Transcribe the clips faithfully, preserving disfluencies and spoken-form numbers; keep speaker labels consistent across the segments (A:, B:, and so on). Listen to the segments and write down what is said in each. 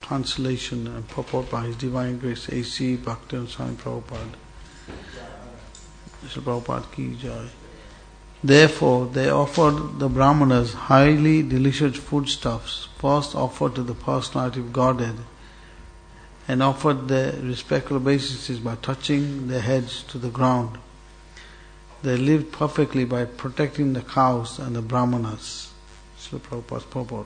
A: translation and purport by His Divine Grace A C Bhaktivinoda Swami Prabhupada. Srila Prabhupada ki jai. Therefore, they offered the Brahmanas highly delicious foodstuffs, first offered to the personality of Godhead, and offered their respectful obeisances by touching their heads to the ground. They lived perfectly by protecting the cows and the Brahmanas. Srila Prabhupada's purport.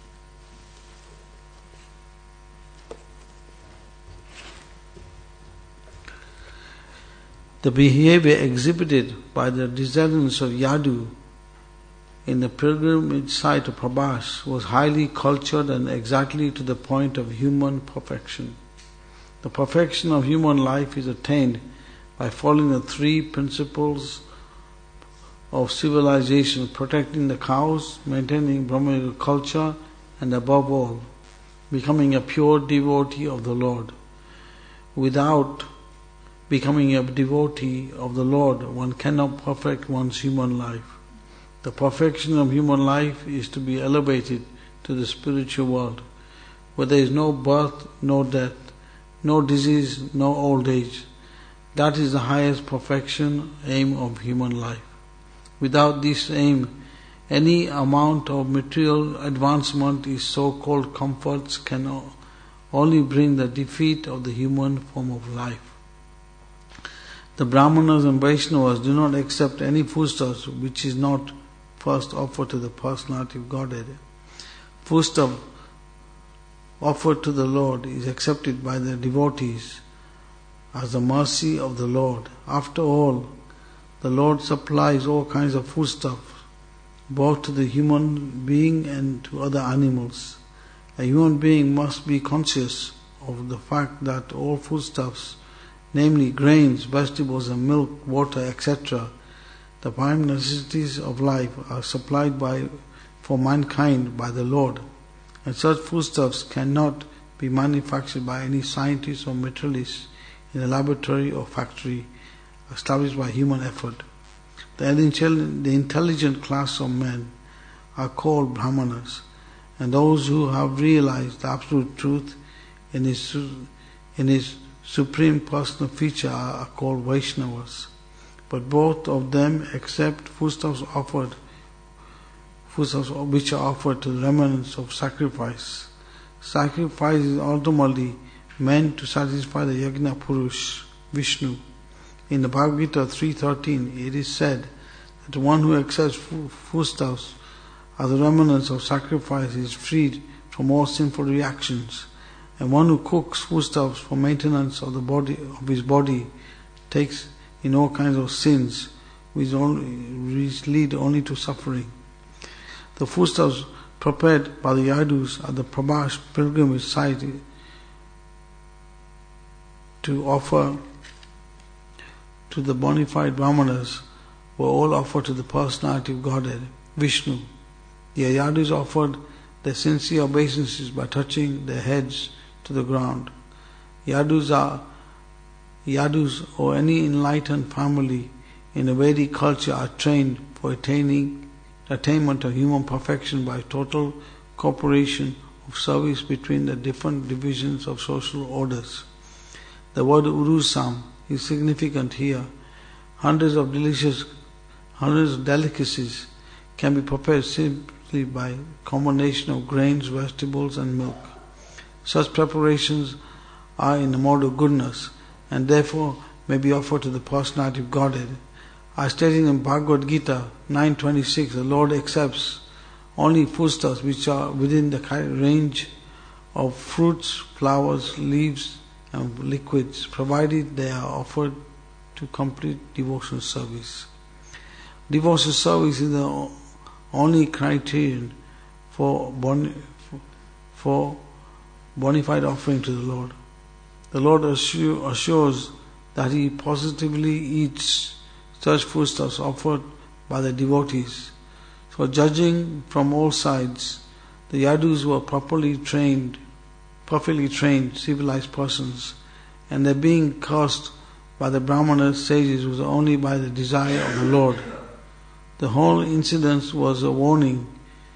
A: The behavior exhibited by the descendants of Yadu in the pilgrimage site of Prabhas was highly cultured and exactly to the point of human perfection. The perfection of human life is attained by following the three principles of civilization: protecting the cows, maintaining Brahmanic culture, and above all, becoming a pure devotee of the Lord. Without becoming a devotee of the Lord, one cannot perfect one's human life. The perfection of human life is to be elevated to the spiritual world, where there is no birth, no death, no disease, no old age. That is the highest perfection, aim of human life. Without this aim, any amount of material advancement is so-called comforts can only bring the defeat of the human form of life. The Brahmanas and Vaishnavas do not accept any foodstuffs which is not first offered to the personality of Godhead. Foodstuff offered to the Lord is accepted by the devotees as the mercy of the Lord. After all, the Lord supplies all kinds of foodstuff, both to the human being and to other animals. A human being must be conscious of the fact that all foodstuffs, namely grains, vegetables and milk, water, et cetera, the prime necessities of life, are supplied by for mankind by the Lord, and such foodstuffs cannot be manufactured by any scientist or materialist in a laboratory or factory established by human effort. The intelligent class of men are called Brahmanas, and those who have realized the absolute truth in his, in his supreme personal feature are called Vaishnavas. But both of them accept foodstuffs offered, foodstuffs which are offered to the remnants of sacrifice. Sacrifice is ultimately meant to satisfy the Yajna Purush, Vishnu. In the Bhagavad Gita three thirteen, it is said that one who accepts foodstuffs as the remnants of sacrifice is freed from all sinful reactions, and one who cooks foodstuffs for maintenance of the body of his body takes in all kinds of sins which, only, which lead only to suffering. The foodstuffs prepared by the Yadus at the Prabhas pilgrimage site to offer to the bona fide Brahmanas were all offered to the personality of Godhead, Vishnu. The Yadus offered their sincere obeisances by touching their heads to the ground. Yadus are Yadus or any enlightened family in a Vedic culture are trained for attaining attainment of human perfection by total cooperation of service between the different divisions of social orders. The word Urusam is significant here. Hundreds of delicious, hundreds of delicacies can be prepared simply by combination of grains, vegetables and milk. Such preparations are in the mode of goodness and therefore may be offered to the personality of Godhead. As stated in Bhagavad Gita nine twenty-six, the Lord accepts only foodstuffs which are within the range of fruits, flowers, leaves and liquids, provided they are offered to complete devotional service. Devotional service is the only criterion for bon, for bona fide offering to the Lord. The Lord assure, assures that He positively eats such foodstuffs offered by the devotees. So judging from all sides, the Yadus were properly trained, perfectly trained, civilized persons, and their being cursed by the Brahmana sages was only by the desire of the Lord. The whole incident was a warning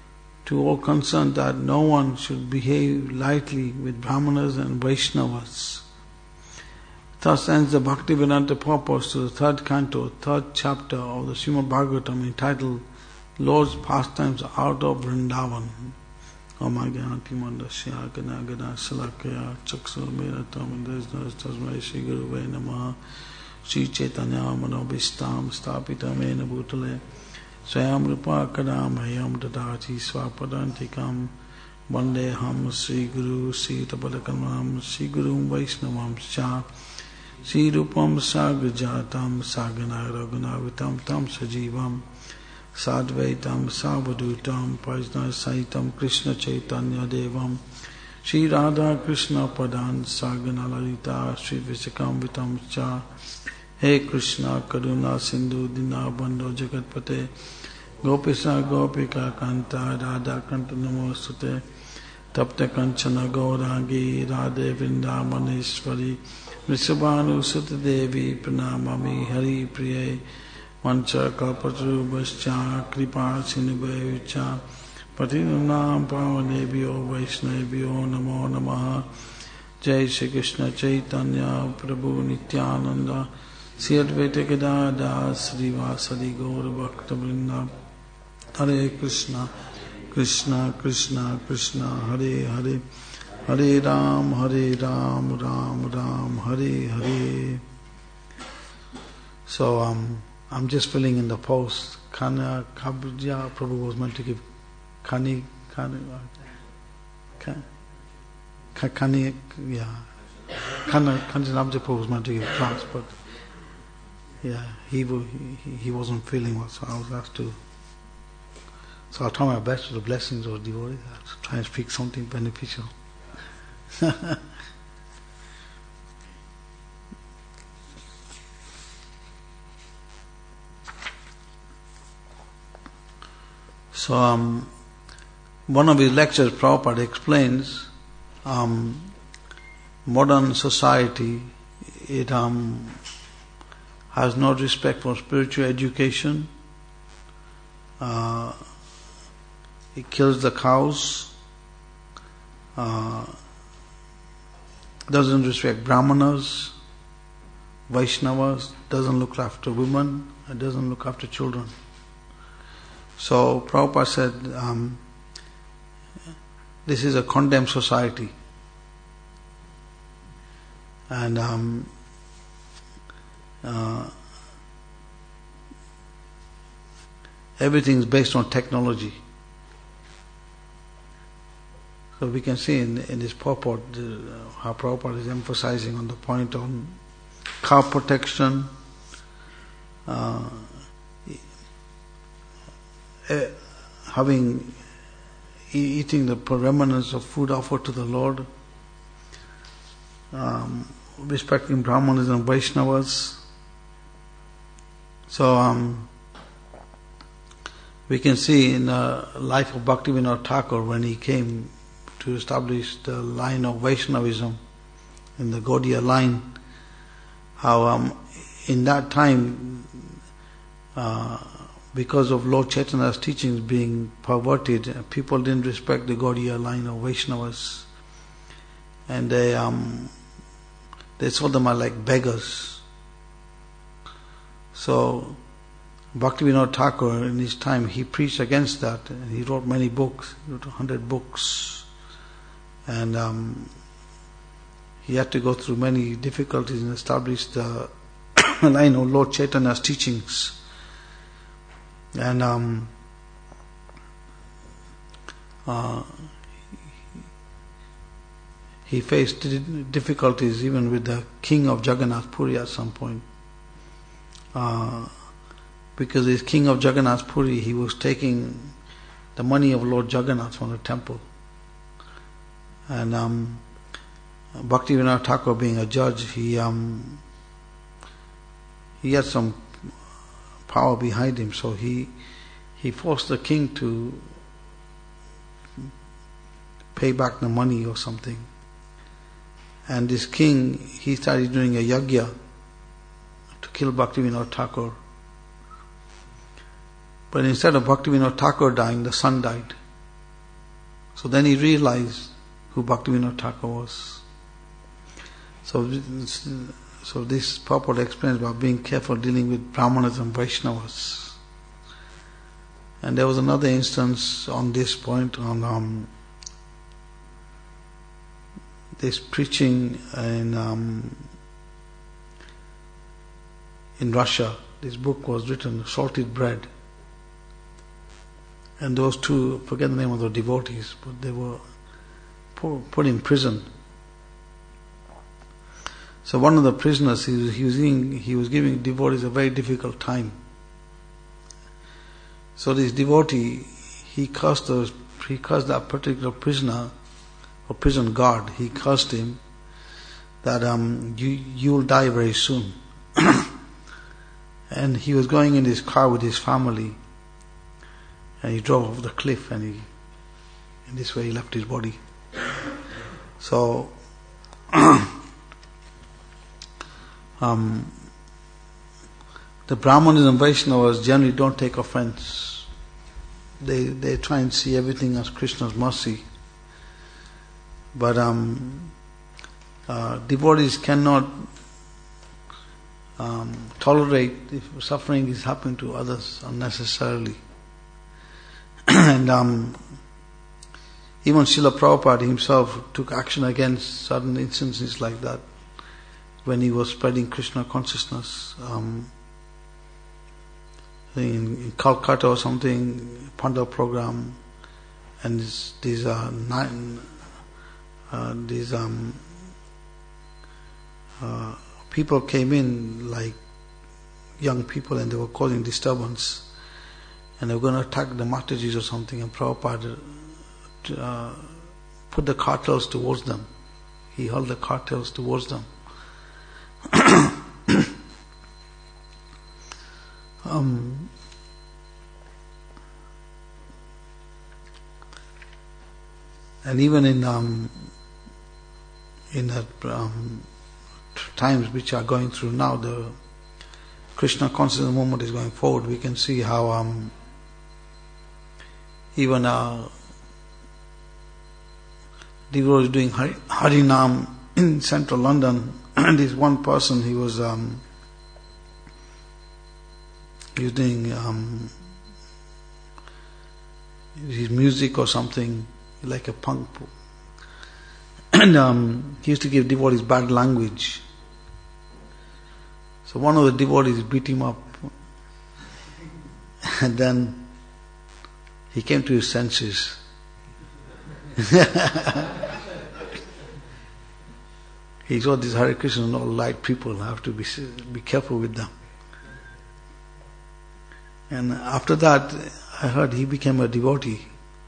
A: to all concerned that no one should behave lightly with Brahmanas and Vaishnavas. Thus ends the Bhaktivedanta purpose to the third canto, third chapter of the Srimad Bhagavatam entitled Lord's Pastimes Out of Vrindavan. Om Agyanati Mandasya Gana Gana Salakaya Chaksu Meratam Desnas Tasmai Shri Guruve Namaha Shri Chaitanya Manobhistam Stapita Mena Bhutale Swayam Rupa Kadamayam Dadati Swapadantikam Vandeham Sri Guru Sita Padakalam Sri Guru Vaishnavam Cha Sri Rupam Sagrajatam Sagana Raghunavitam Tam Sajivam Sadvaitam Savadutam Pajna Saitam Krishna Chaitanya Devam Sri Radha Krishna Padan Sagana Lalita Sri Visikam Vitam Cha He Krishna Karuna Sindhu Dina Bandho Jagatpate Gopisa Gopika Kanta Radha Kanta Namostate Tapta Kanchana Gaurangi Radhe Vrindavaneshwari Vrishabhanu Sutta Devi Pranamami Hari Priye Mancha Kalpatarubhascha Kripa Sinubhayavicha Patinam Pavanebhyo Vaishnavibhyo Namo Namaha Jai Shri Krishna Chaitanya Prabhu Nityananda Sri Advaita Gadadhar Srivasadi Gaura Bhakta Vrinda Hare Krishna Krishna Krishna Krishna Hare Hare Hare Ram Hare Ram Ram Ram Hare Hare. So um I'm just filling in the post. Khana Kabja Prabhu was meant to give Khani Khani Khani yeah. Khana Khani Namja Prabhu was meant to give class, but yeah, he he he wasn't feeling well, so I was asked to. So I'll try my best with the blessings of devotees. I'll try and speak something beneficial. So um, one of his lectures, Prabhupada explains, um, modern society, it um, has no respect for spiritual education. Uh, it kills the cows. Uh, doesn't respect Brahmanas, Vaishnavas, doesn't look after women, and doesn't look after children. So Prabhupada said, um, this is a condemned society. And um, uh, everything is based on technology. So we can see in, in this purport uh, how Prabhupada is emphasizing on the point on cow protection, uh, Uh, having e- eating the remnants of food offered to the Lord, um, respecting Brahmanas and Vaishnavas. So um, we can see in the life of Bhaktivinoda Thakur when he came to establish the line of Vaishnavism in the Gaudiya line, how um, in that time uh, because of Lord Chaitanya's teachings being perverted, people didn't respect the Gaudiya line of Vaishnavas, and they um, they saw them as like beggars. So Bhaktivinoda Thakur, in his time, he preached against that, and he wrote many books. He wrote a hundred books, and um, he had to go through many difficulties and establish the line of Lord Chaitanya's teachings. And um, uh, he faced difficulties even with the king of Jagannath Puri at some point. Uh, because as king of Jagannath Puri, he was taking the money of Lord Jagannath from the temple. And um, Bhaktivinoda Thakur, being a judge, he um, he had some power behind him, so he he forced the king to pay back the money or something. And this king, he started doing a yagya to kill Bhaktivinoda Thakur. But instead of Bhaktivinoda Thakur dying, the son died. So then he realized who Bhaktivinoda Thakur was. So, so this purport explains about being careful dealing with Brahmanas and Vaishnavas. And there was another instance on this point on um, this preaching in um, in Russia. This book was written, Salted Bread. And those two, I forget the name of the devotees, but they were put in prison. So one of the prisoners, he was, he was giving, he was giving devotees a very difficult time. So this devotee, he cursed those, he cursed that particular prisoner, or prison guard. He cursed him that um, you you'll die very soon. And he was going in his car with his family, and he drove off the cliff, and he, in this way, he left his body. So, um, the Brahmanas and Vaishnavas generally don't take offense. They they try and see everything as Krishna's mercy. But um, uh, devotees cannot um, tolerate if suffering is happening to others unnecessarily. And um, even Srila Prabhupada himself took action against certain instances like that when he was spreading Krishna consciousness. Um, in, in Calcutta or something, Pandav program, and this, these are nine, uh, these um, uh, people came in like young people, and they were causing disturbance. And they were going to attack the Matajis or something, and Prabhupada uh, put the cartels towards them. He held the cartels towards them. um, and even in um, in that um, times which are going through now, the Krishna consciousness movement is going forward. We can see how um, even uh, devotees doing Hari, Harinam in central London, and this one person, he was um, he was doing um, his music or something like a punk, and um, he used to give devotees bad language. So one of the devotees beat him up, and then he came to his senses. He saw these Hare Krishna and all light people, I have to be be careful with them. And after that, I heard he became a devotee.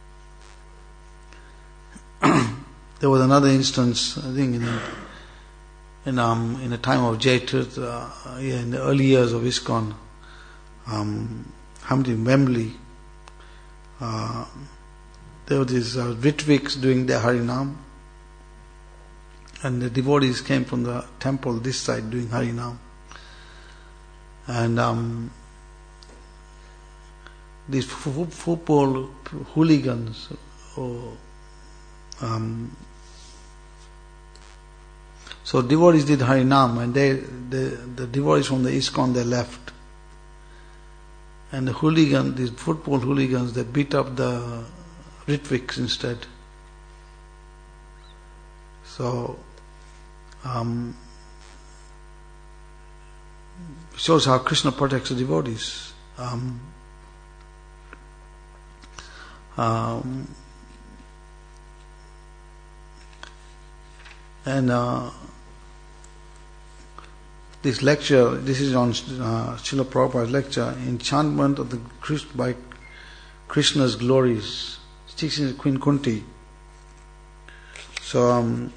A: There was another instance, I think, in a, in um in the time of Jaitirth, uh, yeah, in the early years of ISKCON, um, Hamdi Wembley, uh, there were these uh, Ritviks doing their Harinam, and the devotees came from the temple this side doing Harinam, and um, these football hooligans, or um, so devotees did Harinam, and they, the, the devotees from the ISKCON, they left. And the hooligans, these football hooligans, they beat up the Ritviks instead. So, um, shows how Krishna protects the devotees. Um, um, and uh, this lecture, this is on uh, Srila Prabhupada's lecture, Enchantment of the by Krishna's Glories, teaching Queen Kunti. So, um,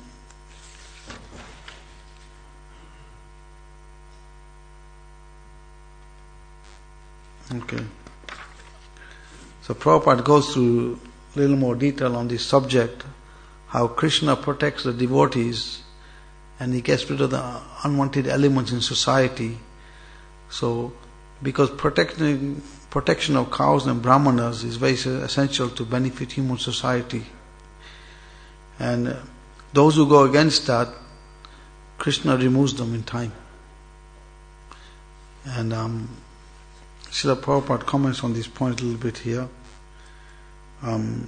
A: okay. So Prabhupada goes through a little more detail on this subject, how Krishna protects the devotees and he gets rid of the unwanted elements in society. So, because protecting, protection of cows and brahmanas is very essential to benefit human society. And uh, those who go against that, Krishna removes them in time. And um, Srila Prabhupada comments on this point a little bit here. Um,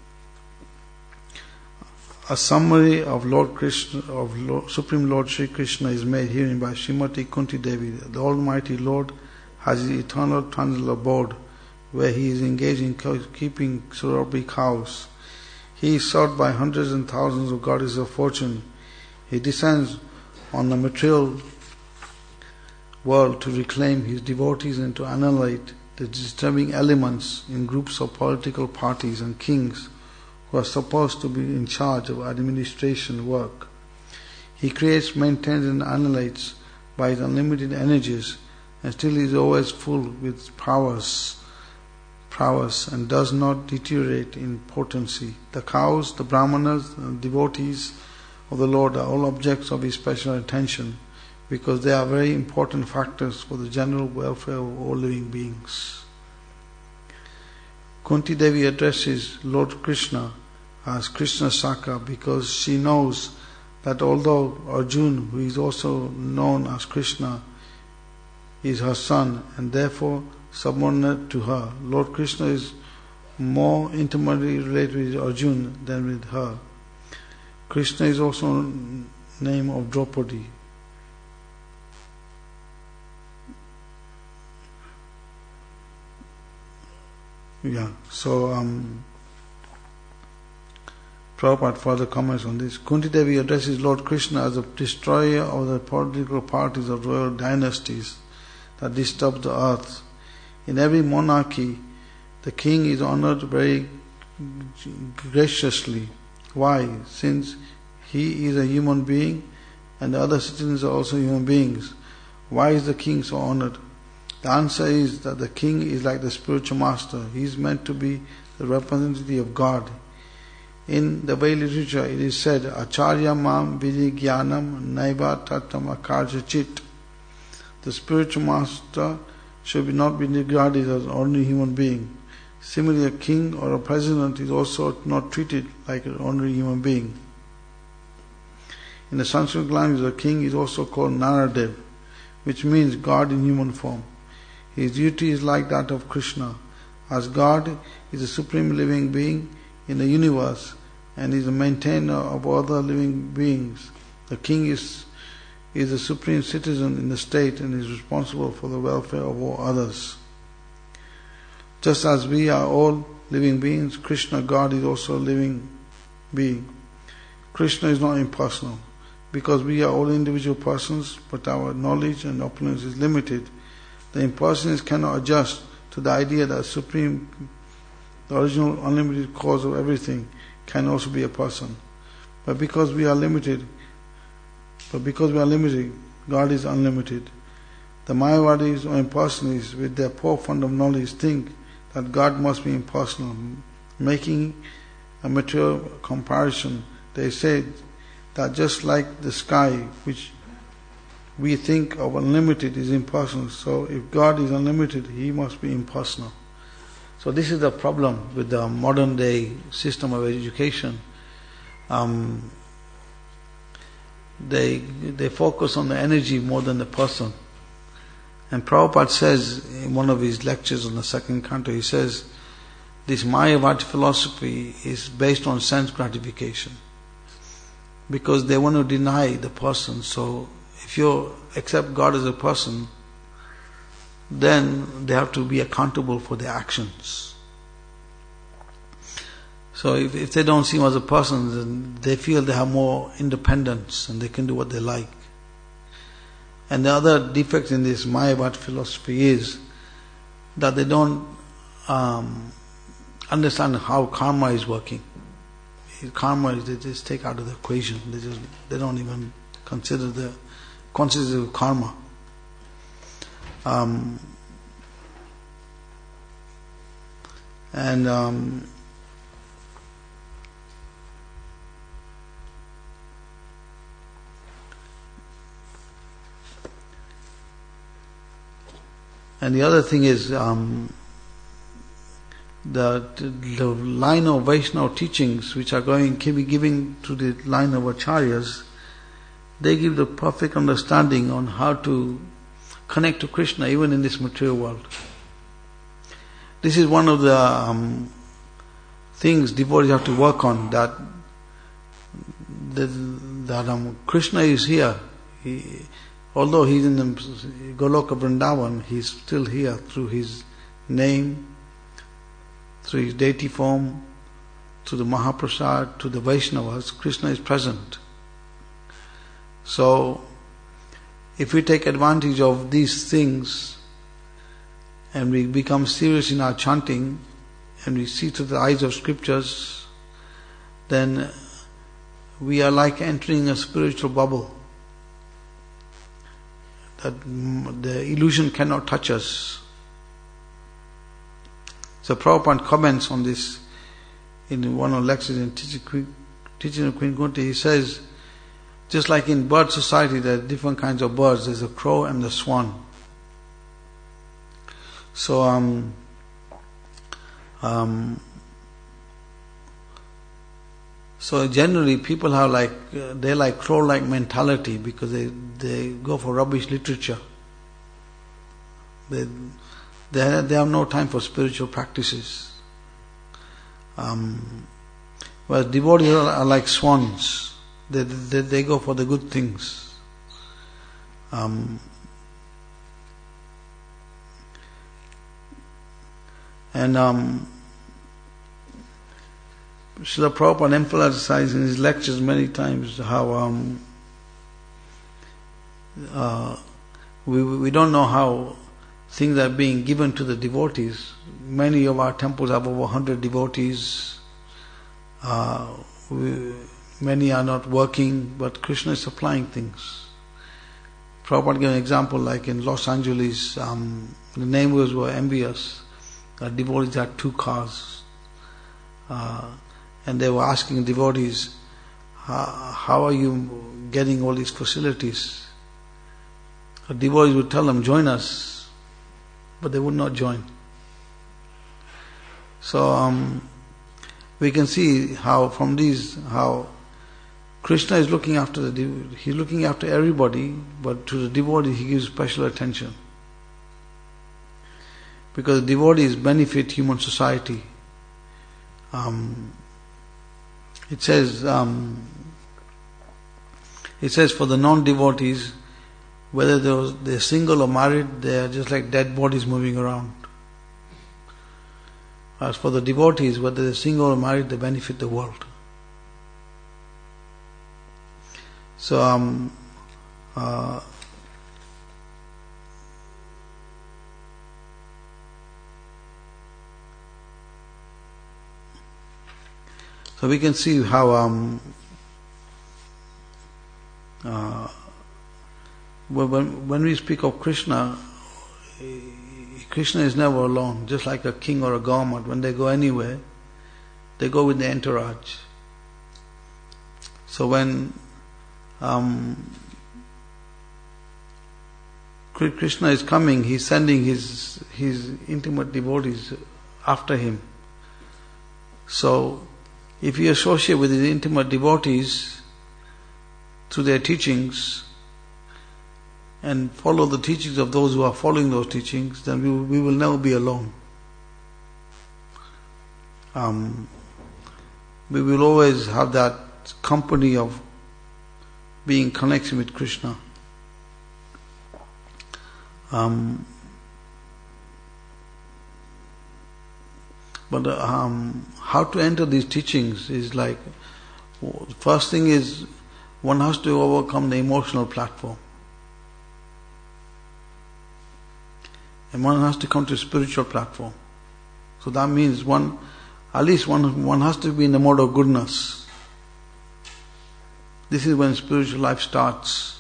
A: a summary of Lord Krishna, of Lord, Supreme Lord Sri Krishna is made herein by Srimati Kunti Devi. The Almighty Lord has his eternal transitional abode, where he is engaged in keeping Surabhi cows. He is sought by hundreds and thousands of goddesses of fortune. He descends on the material world to reclaim his devotees and to annihilate the disturbing elements in groups of political parties and kings who are supposed to be in charge of administration work. He creates, maintains and annihilates by his unlimited energies, and still is always full with powers, prowess and does not deteriorate in potency. The cows, the brahmanas, the devotees of the Lord are all objects of his special attention, because they are very important factors for the general welfare of all living beings. Kunti Devi addresses Lord Krishna as Krishna Saka because she knows that although Arjuna, who is also known as Krishna, is her son and therefore subordinate to her, Lord Krishna is more intimately related with Arjuna than with her. Krishna is also name of Draupadi. Yeah, so um, Prabhupada further comments on this. Kunti Devi addresses Lord Krishna as the destroyer of the political parties of royal dynasties that disturb the earth. In every monarchy, the king is honored very graciously. Why? Since he is a human being and the other citizens are also human beings. Why is the king so honored? The answer is that the king is like the spiritual master. He is meant to be the representative of God. In the Vedic literature, it is said, Acharya mam vidi jnanam naiva tatam akarja chit. The spiritual master should not be regarded as an ordinary human being. Similarly, a king or a president is also not treated like an ordinary human being. In the Sanskrit language, the king is also called Naradev, which means God in human form. His duty is like that of Krishna. As God is the supreme living being in the universe and is the maintainer of other living beings, the king is is the supreme citizen in the state and is responsible for the welfare of all others. Just as we are all living beings, Krishna, God, is also a living being. Krishna is not impersonal. Because we are all individual persons, but our knowledge and opulence is limited, the impersonalists cannot adjust to the idea that Supreme, the original unlimited cause of everything, can also be a person. But because we are limited, but because we are limited, God is unlimited. The Mayavadis or impersonalists, with their poor fund of knowledge, think that God must be impersonal. Making a material comparison, they say that just like the sky, which we think of unlimited, is impersonal, so if God is unlimited, He must be impersonal. So this is the problem with the modern day system of education. Um, they they focus on the energy more than the person. And Prabhupada says in one of his lectures on the second canto, he says, this Mayavadi philosophy is based on sense gratification. Because they want to deny the person. So if you accept God as a person, then they have to be accountable for their actions. So if, if they don't see him as a person, then they feel they have more independence and they can do what they like. And the other defect in this Mayavadi philosophy is that they don't um, understand how karma is working. Karma is they just take out of the equation. They just they don't even consider the consequences of karma. Um, and um, and the other thing is um, the, the line of Vaishnava teachings which are going to be giving to the line of Acharyas, they give the perfect understanding on how to connect to Krishna even in this material world. This is one of the um, things devotees have to work on, that that, that um, Krishna is here. He, although he's in the Goloka Vrindavan, he's still here through his name, through his deity form, through the Mahaprasad, to the Vaishnavas. Krishna is present. So, if we take advantage of these things and we become serious in our chanting and we see through the eyes of scriptures, then we are like entering a spiritual bubble that the illusion cannot touch us. So Prabhupada comments on this in one of the lectures in Teaching of Queen Kunti. He says, just like in bird society, there are different kinds of birds. There's a crow and the swan. So, um, um, so generally people have like, uh, they like crow-like mentality because they, they go for rubbish literature. They, they, they have no time for spiritual practices. Um, whereas devotees are, are like swans. They, they, they go for the good things. Um, and um, Srila Prabhupada emphasizes in his lectures many times how um, uh, we, we don't know how things are being given to the devotees. Many of our temples have over one hundred devotees. Uh, we, Many are not working, but Krishna is supplying things. Prabhupada gave an example like in Los Angeles, um, the neighbors were envious. The devotees had two cars. Uh, and they were asking devotees, how are you getting all these facilities? The devotees would tell them, join us. But they would not join. So um, we can see how from these, how Krishna is looking after the devotee. He's looking after everybody, but to the devotee he gives special attention. Because devotees benefit human society. Um, it says, um, it says for the non-devotees, whether they're, they're single or married, they are just like dead bodies moving around. As for the devotees, whether they're single or married, they benefit the world. So, um, uh, so we can see how um, uh, when when we speak of Krishna, Krishna is never alone. Just like a king or a government, when they go anywhere, they go with the entourage. So when Um, Krishna is coming, he's sending his his intimate devotees after him. So, if you associate with his intimate devotees through their teachings and follow the teachings of those who are following those teachings, then we will, we will never be alone. Um, we will always have that company of being connected with Krishna. Um, but um, how to enter these teachings is like, first thing is one has to overcome the emotional platform. And one has to come to a spiritual platform. So that means one, at least one, one has to be in the mode of goodness. This is when spiritual life starts.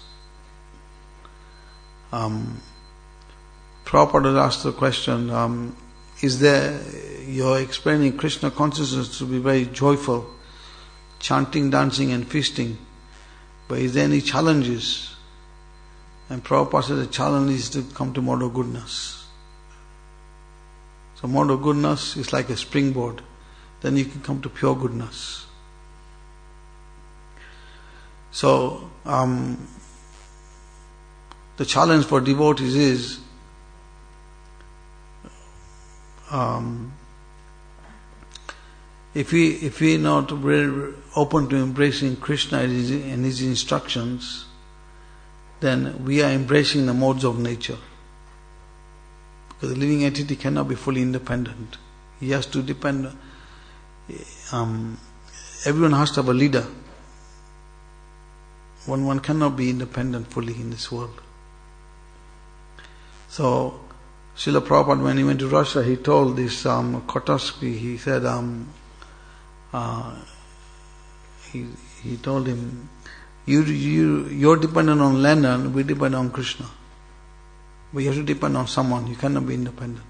A: Um, Prabhupada asked the question, um, is there, you're explaining Krishna consciousness to be very joyful, chanting, dancing and feasting, but is there any challenges? And Prabhupada said the challenge is to come to mode of goodness. So mode of goodness is like a springboard. Then you can come to pure goodness. So, um, the challenge for devotees is um, if we if we are not very open to embracing Krishna and his, and his instructions, then we are embracing the modes of nature. Because the living entity cannot be fully independent. He has to depend. Um, everyone has to have a leader. One one cannot be independent fully in this world. So, Srila Prabhupada, when he went to Russia, he told this um, Kotovsky, he said, um, uh, he he told him, you you you're dependent on Lenin, we depend on Krishna. But you have to depend on someone. You cannot be independent.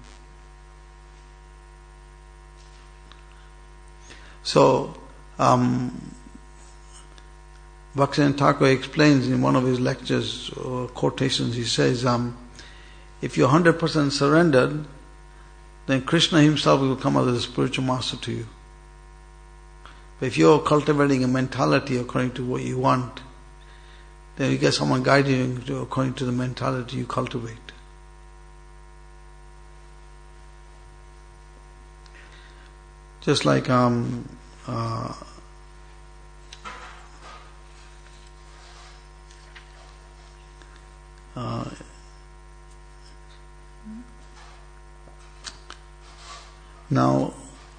A: So, um, Bhaktivinoda Thakur explains in one of his lectures or quotations, he says, um, if you're one hundred percent surrendered, then Krishna himself will come as a spiritual master to you. But if you're cultivating a mentality according to what you want, then you get someone guiding you according to the mentality you cultivate. Just like um, uh, uh, now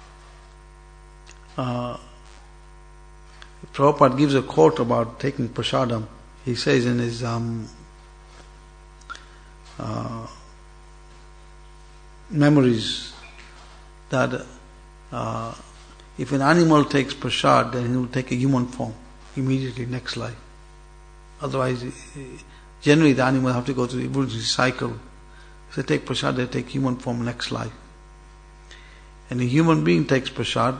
A: uh, Prabhupada gives a quote about taking prasadam. He says in his um, uh, memories that Uh, if an animal takes prasad, then he will take a human form immediately next life. Otherwise, generally the animal have to go through the evolutionary cycle. If they take prasad, they take human form next life. And a human being takes prasad,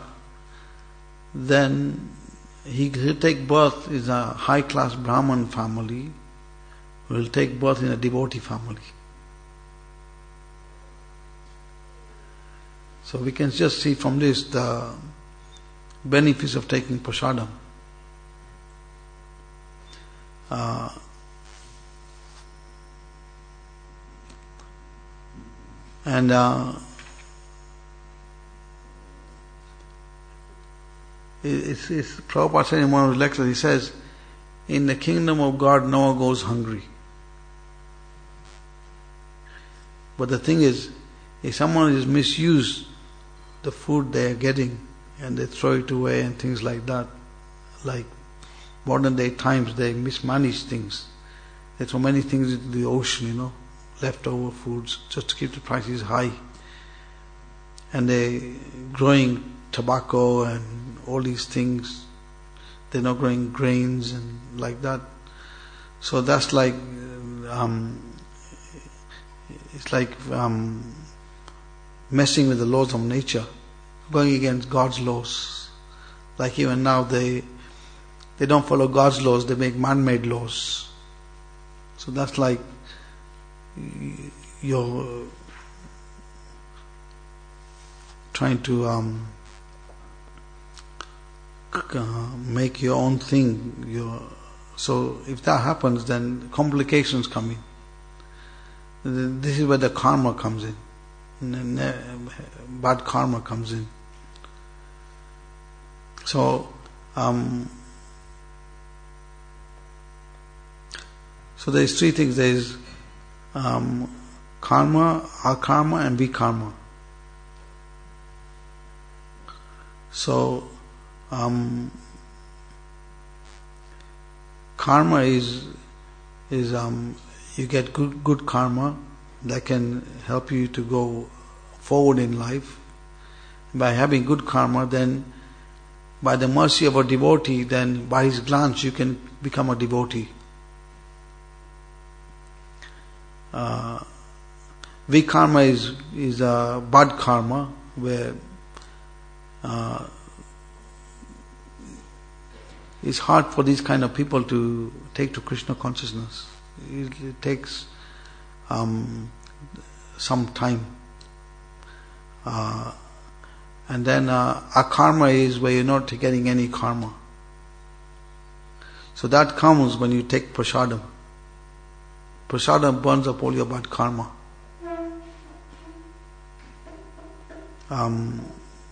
A: then he will take birth in a high class Brahman family, will take birth in a devotee family. So we can just see from this the benefits of taking prasadam. Uh, and uh, it's, it's Prabhupada said in one of his lectures, he says, in the kingdom of God no one goes hungry. But the thing is, if someone is misused the food they are getting and they throw it away and things like that, like modern day times they mismanage things. They throw many things into the ocean, you know, leftover foods just to keep the prices high. And they growing tobacco and all these things. They're not growing grains and like that. So that's like um, it's like um, messing with the laws of nature, going against God's laws. Like even now they they don't follow God's laws, they make man-made laws. So that's like you're trying to um, make your own thing. Your, so if that happens, then complications come in. This is where the karma comes in. Bad karma comes in. So, um, so there is three things. There is um, karma, akarma, and vikarma. So, um, karma is is um, you get good good karma that can help you to go forward in life. By having good karma, then by the mercy of a devotee, then by his glance you can become a devotee. Uh, vikarma is is a bad karma where uh, it's hard for these kind of people to take to Krishna consciousness. It, it takes um, some time. Uh, and then uh, akarma is where you're not getting any karma. So that comes when you take prasadam. Prasadam burns up all your bad karma. Um,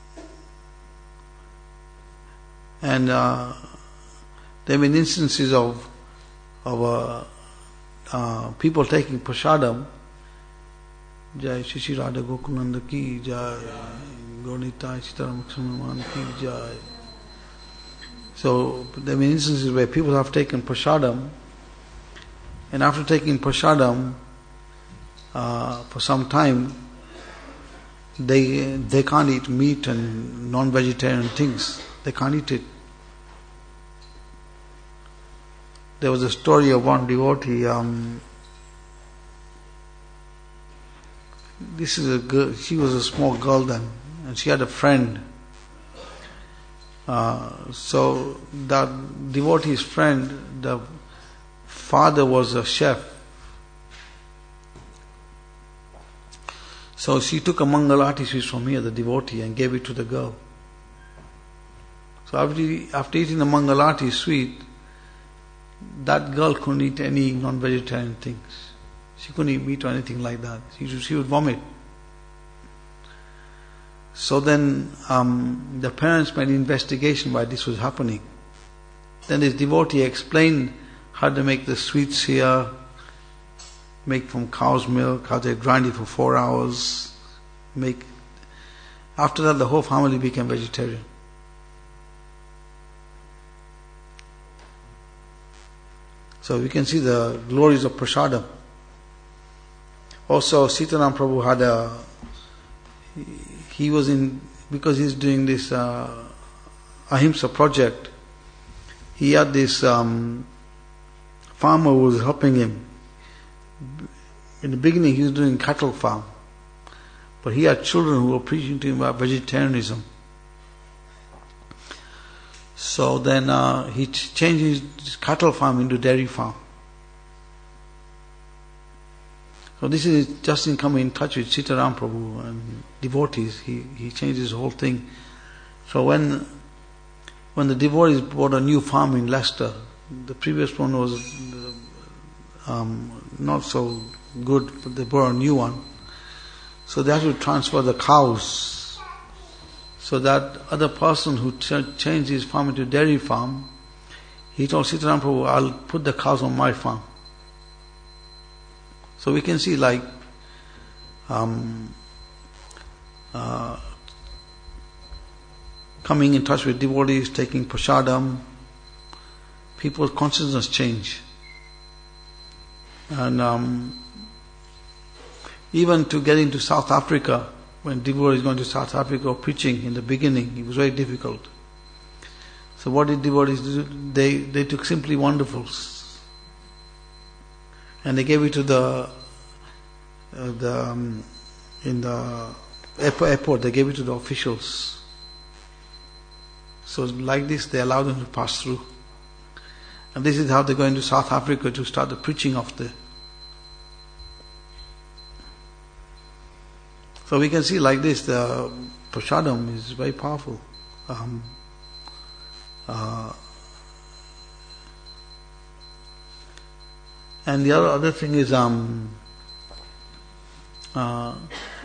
A: and uh, there have been instances of of uh, uh, people taking prasadam. Jai Shri Radha Gokulananda ki jai, Gaurnitai Sitaram Lakshmana ki jai. So there have been instances where people have taken prasadam, and after taking prasadam uh, for some time, they they can't eat meat and non-vegetarian things. They can't eat it. There was a story of one devotee. Um, this is a girl. She was a small girl then, and she had a friend. Uh, so that devotee's friend, the father was a chef. So she took a mangalati sweet from here, the devotee, and gave it to the girl. So after, after eating the mangalati sweet, that girl couldn't eat any non-vegetarian things. She couldn't eat meat or anything like that. She, she would vomit. So then um, the parents made an investigation why this was happening. Then this devotee explained how to make the sweets here, make from cow's milk, how they grind it for four hours, make. After that, the whole family became vegetarian. So we can see the glories of prasadam. Also, Sitaram Prabhu had a, he was in, because he's doing this uh, Ahimsa project, he had this um, farmer who was helping him. In the beginning he was doing cattle farm, but he had children who were preaching to him about vegetarianism. So then uh, he ch- changed his cattle farm into dairy farm. So this is just in coming in touch with Sitaram Prabhu and devotees. He he changed his whole thing. So when when the devotees bought a new farm in Leicester, the previous one was um, not so good, but they bought a new one. So they had to transfer the cows. So that other person who ch- changed his farm into dairy farm, he told Sitaram Prabhu, I'll put the cows on my farm. So we can see like um, uh, coming in touch with devotees, taking prasadam, people's consciousness change. And um, even to get into South Africa, when devotees going to South Africa or preaching in the beginning, it was very difficult. So what did devotees do? They, they took Simply Wonderfuls and they gave it to the uh, the um, in the airport. They gave it to the officials. So like this, they allowed them to pass through. And this is how they go into South Africa to start the preaching of the. So we can see like this, the prasadam is very powerful. Um, uh, and the other other thing is um, uh,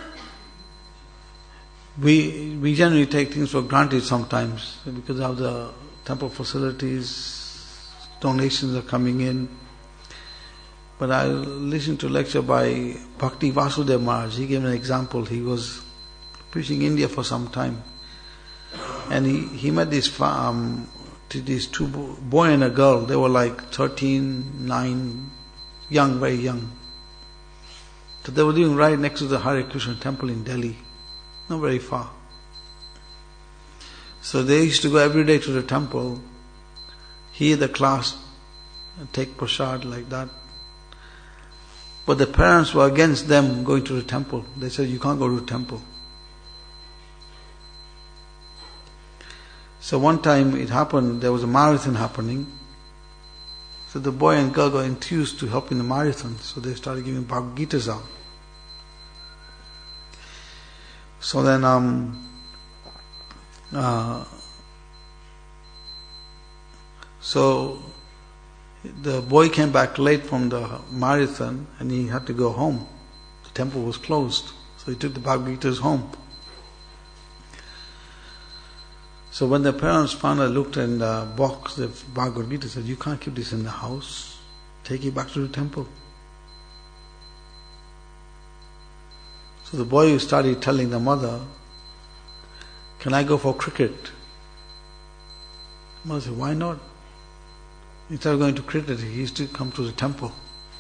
A: we we generally take things for granted sometimes because of the temple facilities, donations are coming in. But I listened to a lecture by Bhakti Vasudev Maharaj. He gave an example. He was preaching India for some time, and he, he met this um, these two boy and a girl. They were like thirteen, nine, young, very young. So they were living right next to the Hare Krishna temple in Delhi, not very far. So they used to go every day to the temple, hear the class, and take prasad like that. But the parents were against them going to the temple. They said, you can't go to the temple. So one time it happened, there was a marathon happening. So the boy and girl got enthused to help in the marathon. So they started giving Bhagavad Gita's out. So then, um, uh, so the boy came back late from the marathon and he had to go home. The temple was closed. So he took the Bhagavad Gita's home. So when the parents finally looked in the box, the Bhagavad Gita said, you can't keep this in the house. Take it back to the temple. So the boy started telling the mother, can I go for cricket? The mother said, why not? Instead of going to cricket, he used to come to the temple.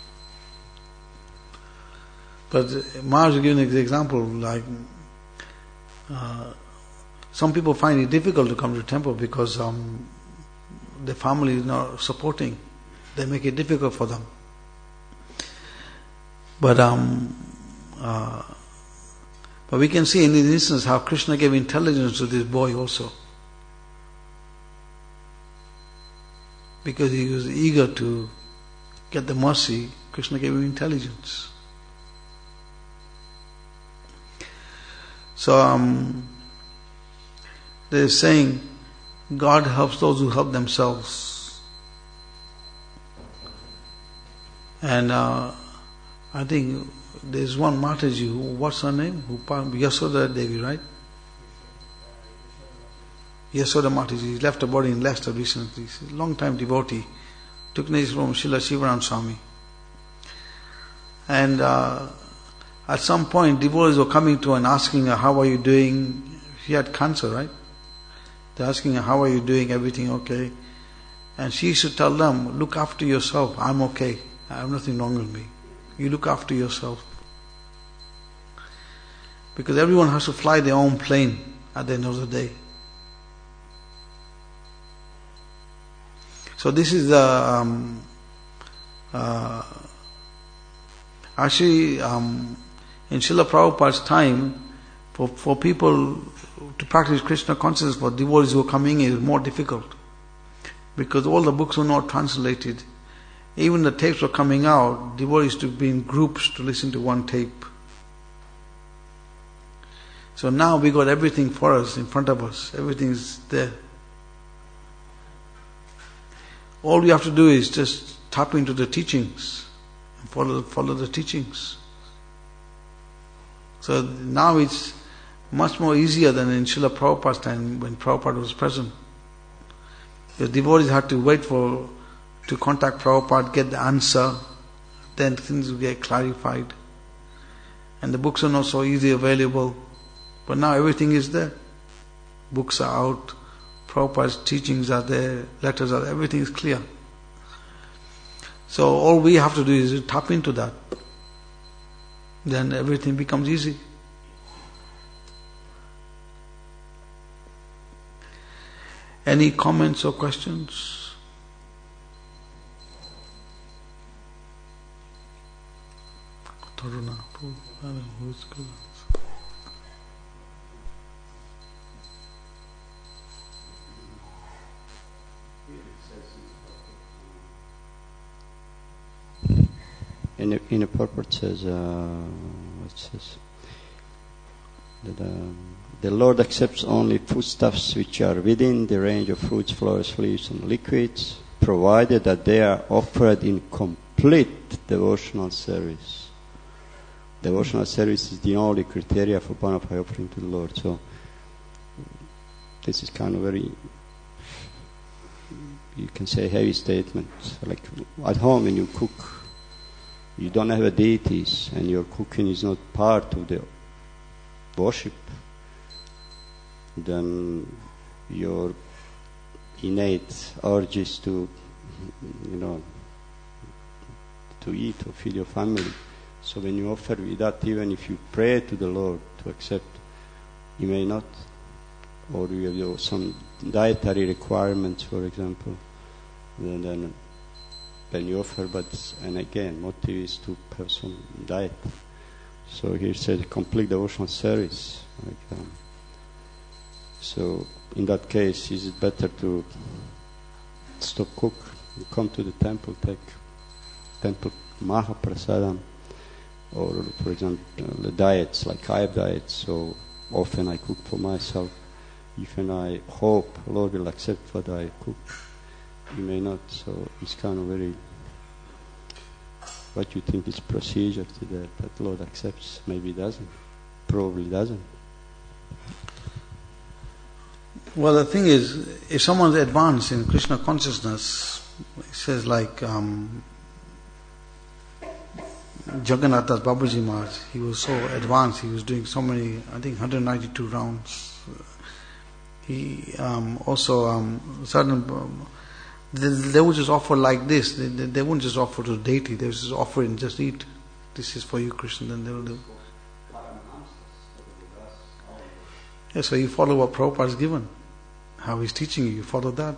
A: But Maharaj is giving an example, like uh, some people find it difficult to come to the temple because um, the family is not supporting. They make it difficult for them. But um, uh, but we can see in this instance how Krishna gave intelligence to this boy also. Because he was eager to get the mercy, Krishna gave him intelligence. So um, they're saying God helps those who help themselves. And uh, I think there's one Mataji, who, what's her name? Who, Yasoda Devi, right? Yasoda Mataji. He left her body in Leicester recently. She's a long time devotee. Took names from Srila Shivaram Swami. And uh, at some point, devotees were coming to her and asking her, how are you doing? She had cancer, right? They're asking her, how are you doing? Everything okay? And she used to tell them, look after yourself. I'm okay. I have nothing wrong with me. You look after yourself. Because everyone has to fly their own plane at the end of the day. So this is the um, uh, actually um, in Srila Prabhupada's time, for, for people to practice Krishna consciousness, for devotees who are coming in, is more difficult. Because all the books were not translated. Even the tapes were coming out, devotees to be in groups to listen to one tape. So now we got everything for us, in front of us. Everything is there. All we have to do is just tap into the teachings and follow, follow the teachings. So now it's much more easier than in Srila Prabhupada's time when Prabhupada was present. The devotees had to wait for to contact Prabhupada, get the answer, then things will get clarified. And the books are not so easily available. But now everything is there. Books are out, Prabhupada's teachings are there, letters are there, everything is clear. So all we have to do is tap into that. Then everything becomes easy. Any comments or questions? Taruna, who's good?
B: In a, in a purport says, uh, what says? That um, the Lord accepts only foodstuffs which are within the range of fruits, flowers, leaves, and liquids, provided that they are offered in complete devotional service. Devotional service is the only criteria for bona fide offering to the Lord. So this is kind of very, you can say, heavy statement. Like at home when you cook, you don't have a deities and your cooking is not part of the worship, then your innate urges to, you know, to eat or feed your family. So when you offer with that, even if you pray to the Lord to accept, you may not, or you have some dietary requirements, for example, then, then when you offer, but and again, motive is to have some diet. So here it says complete devotional service. Like, um, so in that case, is it better to stop cook, you come to the temple, take temple Mahaprasadam, or for example the diets like I have diets. So often I cook for myself. Even I hope Lord will accept what I cook. He may not, so it's kind of very, what you think is procedure to that, that Lord accepts, maybe doesn't, probably doesn't.
A: Well, the thing is, if someone's advanced in Krishna consciousness, it says like um, Jagannath Das Babaji Maharaj, he was so advanced, he was doing so many, I think one hundred ninety-two rounds. He um, also, um, certain, um, they, they would just offer like this, they, they, they wouldn't just offer to the deity, they would just offer and just eat. This is for you, Krishna, then they will do. Yeah, so you follow what Prabhupada has given. How he's teaching you, you follow that.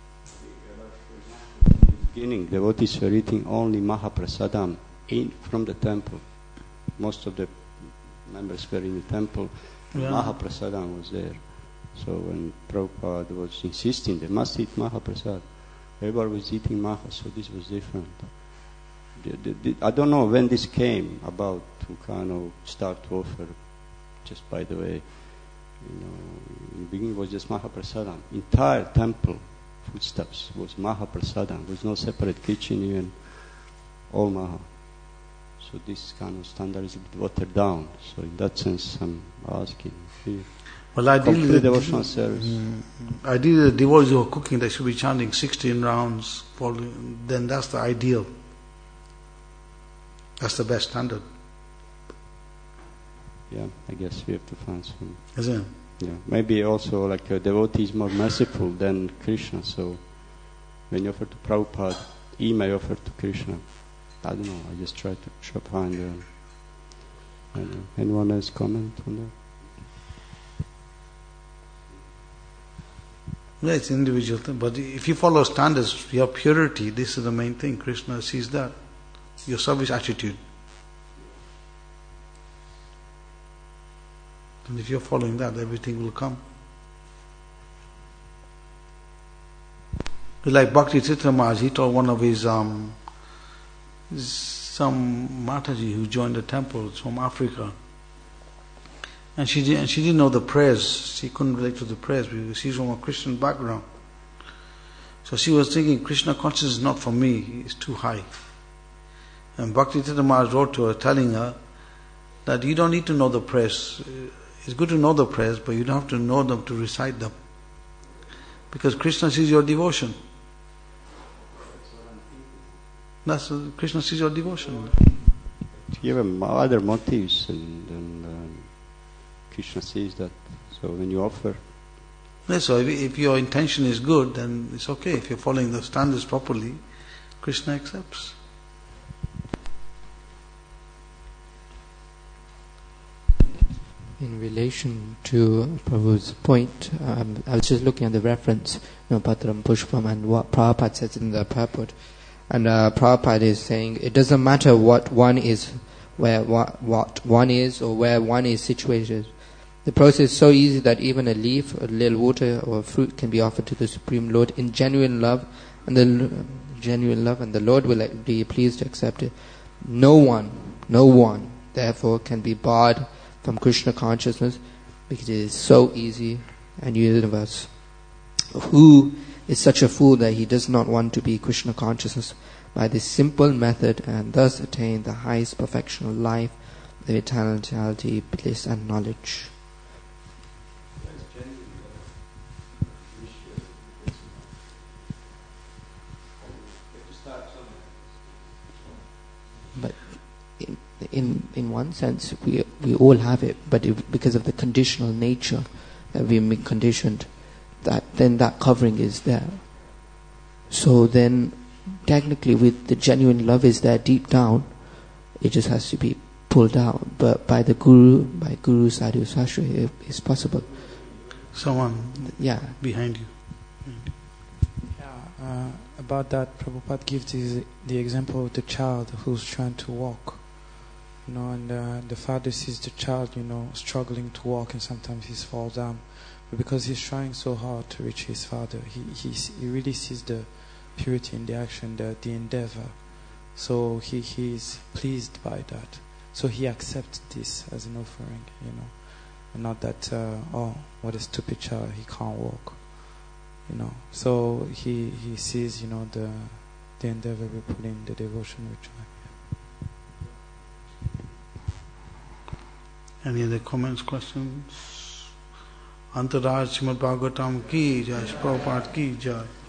B: In the beginning, devotees were eating only Mahaprasadam in, from the temple. Most of the members were in the temple. Yeah. Mahaprasadam was there. So when Prabhupada was insisting they must eat Mahaprasad, everybody was eating Maha, so this was different. The, the, the, I don't know when this came about to kind of start to offer, just by the way. You know, in the beginning it was just Mahaprasadam. Entire temple foodstuffs was Mahaprasadam. There was no separate kitchen even. All Maha. So this kind of standard is a bit watered down. So in that sense I'm asking here.
A: Well, ideally,
B: the devotional service.
A: Mm, ideally, the devotees who are cooking, they should be chanting sixteen rounds. Then that's the ideal. That's the best standard.
B: Yeah, I guess we have to find some.
A: Is it?
B: Yeah, maybe also like a devotee is more merciful than Krishna. So when you offer to Prabhupada, he may offer to Krishna. I don't know. I just try to try to find. Uh, I don't know. Anyone else comment on that?
A: Yeah, it's an individual thing. But if you follow standards, your purity, this is the main thing. Krishna sees that. Your service attitude. And if you're following that, everything will come. Like Bhakti Tirtha Maharaj, he told one of his, um, some Mataji who joined the temple from Africa. And she, did, and she didn't know the prayers. She couldn't relate to the prayers because she's from a Christian background. So she was thinking, Krishna consciousness is not for me, it's too high. And Bhakti Tirtha Maharaj wrote to her telling her that you don't need to know the prayers. It's good to know the prayers, but you don't have to know them to recite them. Because Krishna sees your devotion. That's uh, Krishna sees your devotion.
B: You have other motives, and, and um, Krishna sees that. So when you offer.
A: Yeah, so if, if your intention is good, then it's okay. If you're following the standards properly, Krishna accepts.
C: In relation to Prabhu's point, um, I was just looking at the reference, you know, Patram Pushpam, and what Prabhupada says in the purport. And uh, Prabhupada is saying, it doesn't matter what one is, where what, what one is, or where one is situated. The process is so easy that even a leaf, a little water, or a fruit can be offered to the Supreme Lord in genuine love, and the genuine love, and the Lord will be pleased to accept it. No one, no one, therefore, can be barred from Krishna consciousness, because it is so easy and universe. Who is such a fool that he does not want to be Krishna consciousness by this simple method and thus attain the highest perfection of life, the eternality, bliss and knowledge? But in, in in one sense, we we all have it, but if, because of the conditional nature that we've been conditioned, that then that covering is there. So then, technically, with the genuine love is there deep down, it just has to be pulled out. But by the Guru, by Guru Sadhu Sastra, it is possible.
A: Someone,
C: yeah,
A: behind you.
D: Yeah, uh, about that, Prabhupada gives the, the example of the child who's trying to walk. You know, and uh, the father sees the child, you know, struggling to walk, and sometimes he falls down. But because he's trying so hard to reach his father, he he, he really sees the purity in the action, the, the endeavor. So he, he is pleased by that. So he accepts this as an offering, you know. and not that uh, oh, what a stupid child, he can't walk. You know, so he he sees, you know, the the endeavor we put in, the devotion we try.
A: Any other comments, questions? Antaraj Srimad Bhagavatam ki jai, Prabhupada ki jai.